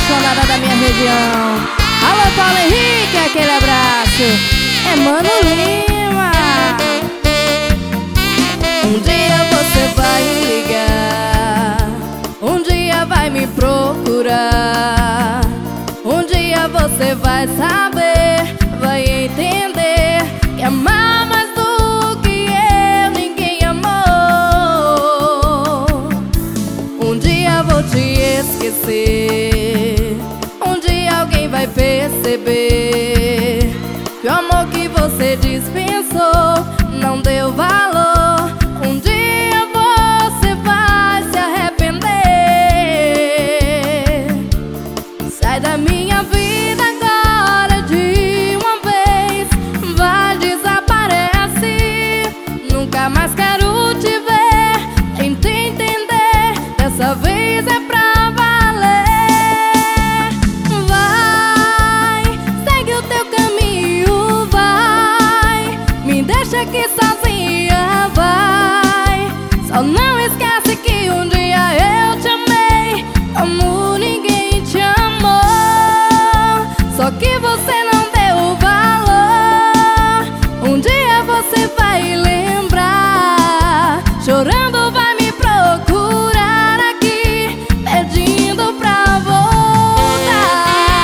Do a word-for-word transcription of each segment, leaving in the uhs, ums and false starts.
apaixonada da minha região. Alô, Paulo Henrique, aquele abraço. É Mano Lima. Um dia você vai ligar, um dia vai me procurar, um dia você vai saber, vai entender que amar mais do que eu ninguém amou. Um dia vou te esquecer, um dia alguém vai perceber que o amor que você dispensou não deu valor. Um dia você vai se arrepender. Sai da minha vida agora de uma vez, vai, desaparece. Nunca mais quero te ver, tenta entender, dessa vez é pra valer. Vai, segue o teu caminho, vai, me deixa aqui sozinha, vai. Só não esquece que um dia eu te amei como ninguém te amou, só que você não deu valor. Um dia você vai lembrar, chorando vai me procurar aqui, pedindo pra voltar.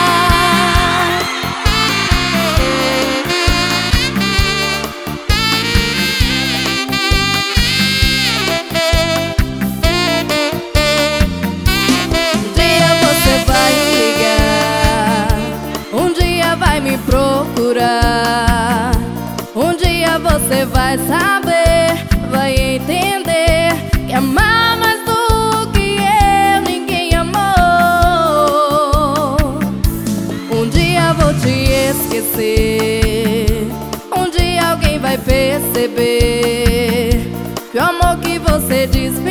Um dia você vai ligar, um dia vai me procurar, um dia você vai saber, vai entender que amar mais do que eu ninguém amou. Um dia vou te esquecer, um dia alguém vai perceber que o amor que você dispensou